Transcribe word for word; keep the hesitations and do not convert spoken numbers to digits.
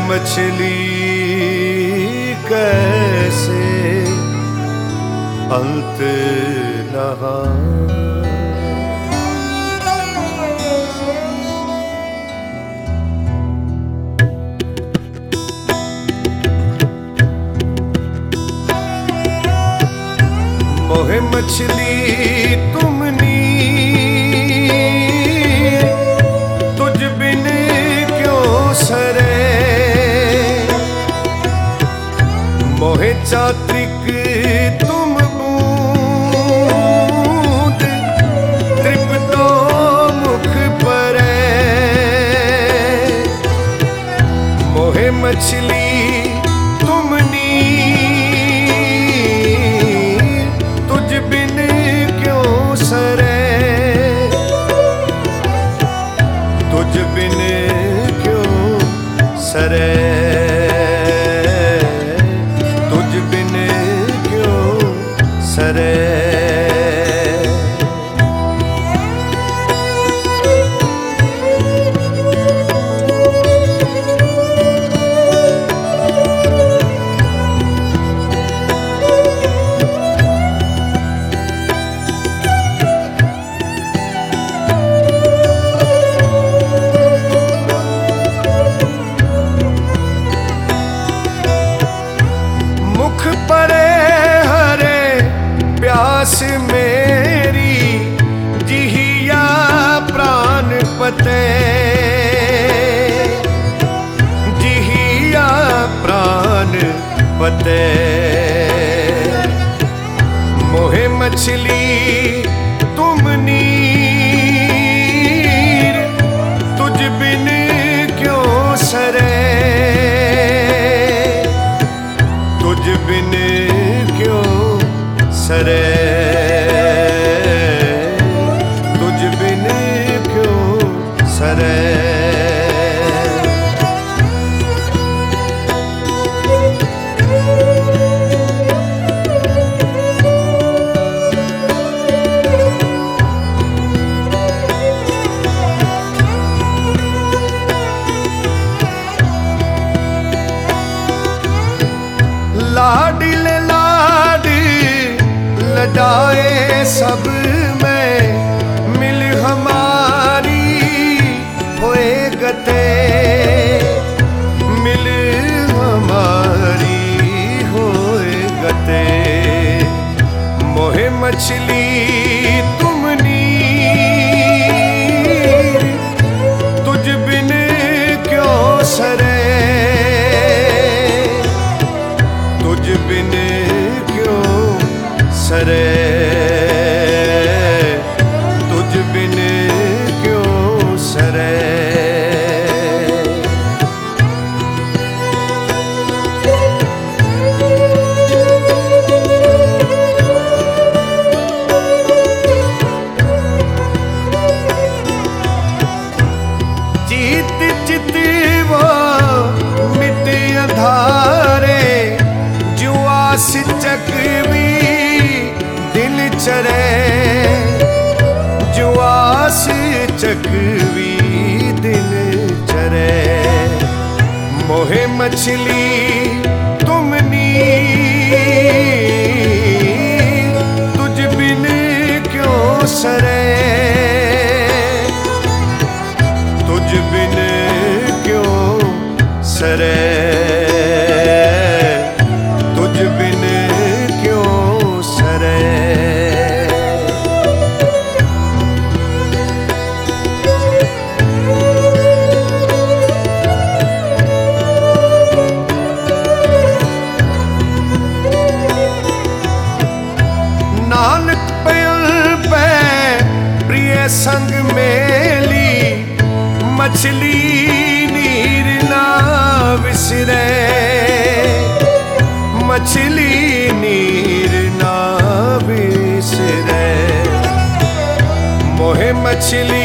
मछली कैसे अंत नहा। मोहे मछली तुमनी तुझ बिन क्यों सरे। मोहे चात्रिक तुम बूंद तृप्तो मुख परे। मोहे मछली तुमनी तुझ बिन क्यों सरे। तुझ बिन क्यों सरे। सरे मुख परे प्यास मेरी जिहिया प्राण पते। जिहिया प्राण पते। मोहे मछली तुमनी तुझ बिन क्यों सरे। तुझ बिन क्यों सरे। तुझ बिन क्यों सरे। लाडिले लाड लडाए सब में मिल हमारी होए गते। मिल हमारी होए गते। मोहे मछली तुमनी तुझ बिन क्यों सरे। तुझ बिन क्यों सरे। तुझ बिन क्यों सरे। जीत चित वो मिट अंधारे जुआस चकवी दिल चरे। जुआस चकवी दिल चरे। मोहे मछली तुमनी तुझ बिन क्यों सरे। तुझ बिन क्यों सरे। तुझ बिन क्यों सरे। नानक पयल पे प्रिय संग मेली मछली नीर ना विसरे। मछली नीर ना विसरे। मोहे मछली